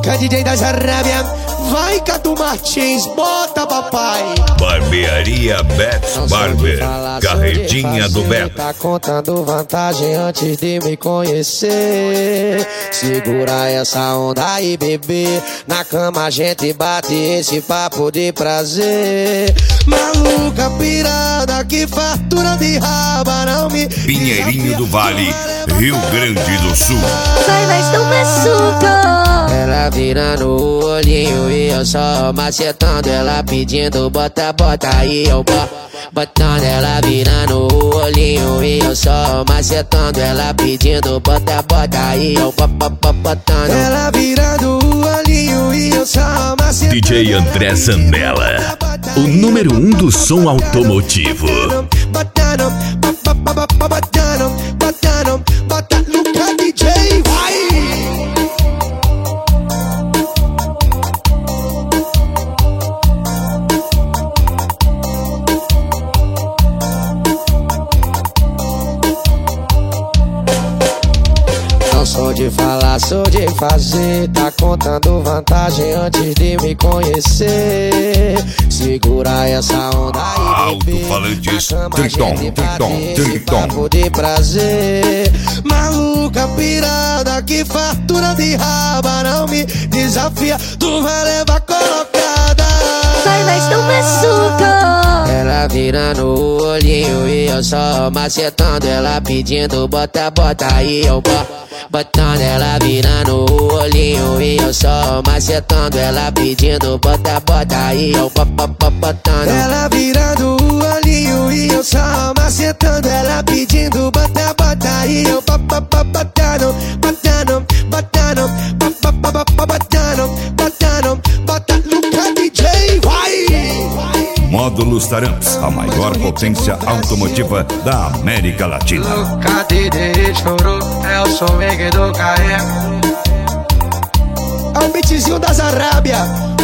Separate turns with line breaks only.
Luca, DJ das Arábia. Vai, Cadu Martins, bota papai.
Barbearia Betts Barber, carretinha do Beto.
Tá contando vantagem antes de me conhecer. Segura essa onda aí, bebê. Na cama a gente bate esse papo de prazer. Maluca pirada, que fartura de raba, não me...
Pinheirinho do Vale, Rio Grande do Sul.
Vai tomar suco.
Ela virando o olhinho e eu só macetando. Ela pedindo bota, bota aí eu botando. Ela virando o olhinho e eu só macetando. Ela pedindo bota, bota aí eu botando. Ela virando o olhinho e eu só macetando.
DJ André Zanella, o número 1 do som automotivo.
Botando, botando, bota Luca DJ, vai! Não sou de falar, sou de fazer. Tá contando vantagem antes de me conhecer. Segura essa onda aí, bebê.
Alto-falantes,
papo de prazer. Maluca pirada, que fartura de raba, não me desafia. Tu vai levar colocada.
Vai tomar suco.
Ela virando o olhinho e eu só macetando. Ela pedindo bota, bota aí eu botando. Ela virando o olhinho e eu só macetando. Ela pedindo bota, bota aí eu botando. Ela virando o olhinho e eu só macetando. Ela pedindo bota, bota aí eu botando. Botando, botando, botando, bota Luca DJ, vai!
Módulos Taramps, a maior potência automotiva da América Latina.
Luca DJ chorou, é o som do carrego. É o beatzinho das Arábia.